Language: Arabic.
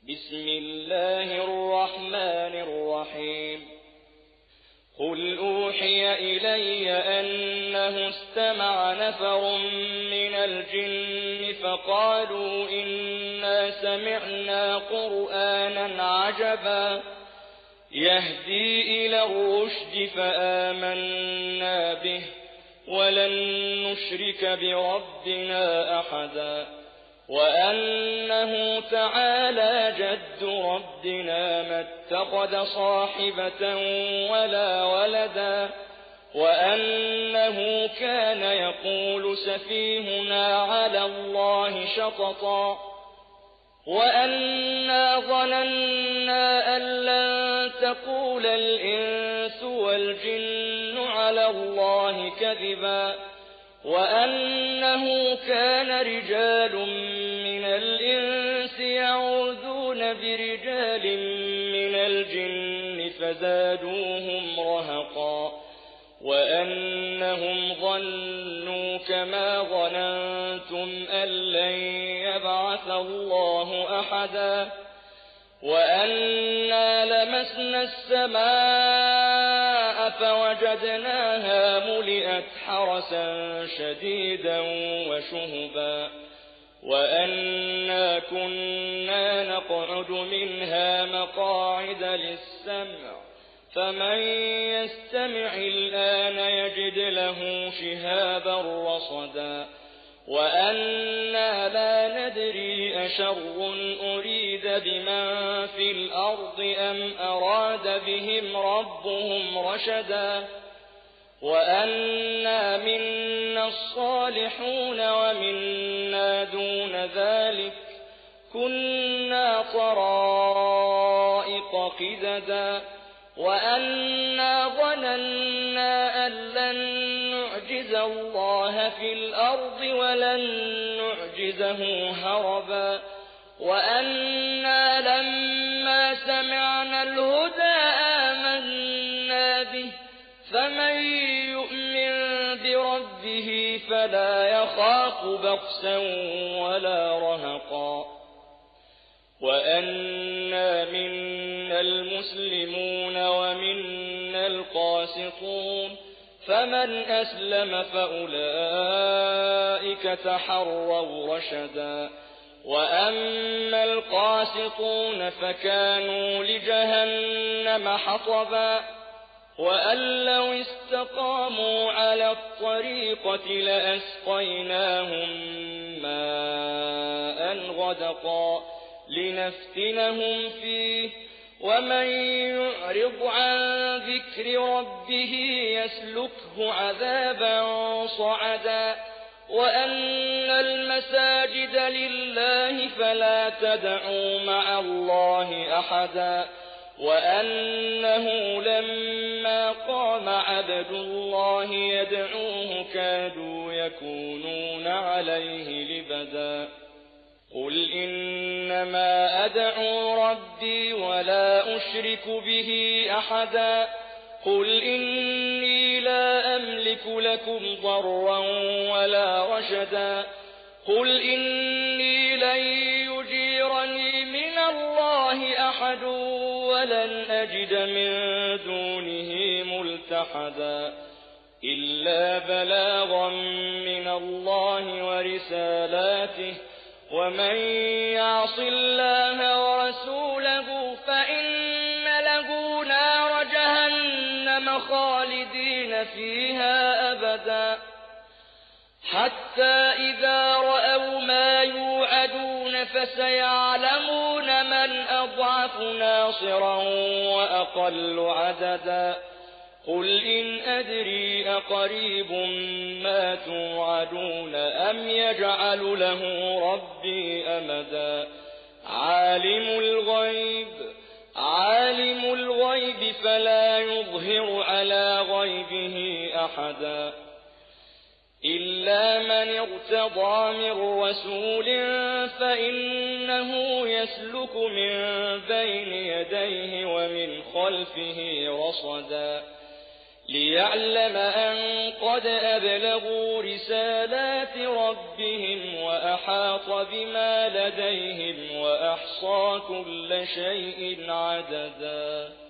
بسم الله الرحمن الرحيم قل أوحي إلي أنه استمع نفر من الجن فقالوا إنا سمعنا قرآنا عجبا يهدي إلى الرشد فآمنا به ولن نشرك بربنا أحدا وأنه تعالى جد ربنا ما اتخذ صاحبة ولا ولدا وأنه كان يقول سفيهنا على الله شططا وأنا ظننا أن لن تقول الإنس والجن على الله كذبا وأنه كان رجال من الإنس يعوذون برجال من الجن فزادوهم رهقا وأنهم ظنوا كما ظننتم أن لن يبعث الله أحدا وأنا لمسنا السماء فوجدناها ملئت حرسا شديدا وشهبا وأنا كنا نقعد منها مقاعد للسمع فمن يستمع الآن يجد له شهابا رصدا وأنا لا ندري أشر أريد بمن في الأرض أم أراد بهم ربهم رشدا وأنا منا الصالحون ومنا دون ذلك كنا طرائق قددا وأنا ظننا أن لن نعجز الله في الأرض ولن نعجزه هربا وأنا لما سمعنا الهدى آمنا به فمن يؤمن بربه فلا يخاف بخسا ولا رهقا وأنا منا المسلمون ومنا القاسطون فمن أسلم فأولئك تحروا رشدا وأما القاسطون فكانوا لجهنم حطبا وأن لو استقاموا على الطريقة لأسقيناهم ماء غدقا لنفتنهم فيه ومن يعرض عن ذكر ربه يسلكه عذابا صعدا وأن المساجد لله فلا تدعوا مع الله أحدا وأنه لما قام عبد الله يدعوه كادوا يكونون عليه لبدا قل إنما أدعو ربي ولا أشرك به أحدا قل إني لا أملك لكم ضرا ولا رشدا قل إني لن يجيرني من الله أحد ولن أجد من دونه ملتحدا إلا بلاغا من الله ورسالاته ومن يعص الله ورسوله فإن له نار جهنم خالدين فيها أبدا حتى إذا رأوا ما يوعدون فسيعلمون من أضعف ناصرا وأقل عددا قل إن أدري أقريب ما توعدون أم يجعل له ربي أمدا عالم الغيب فلا يظهر على غيبه أحدا إلا من ارتضى من رسول فإنه يسلك من بين يديه ومن خلفه رصدا ليعلم أن قد أبلغوا رسالات ربهم وأحاط بما لديهم وأحصى كل شيء عددا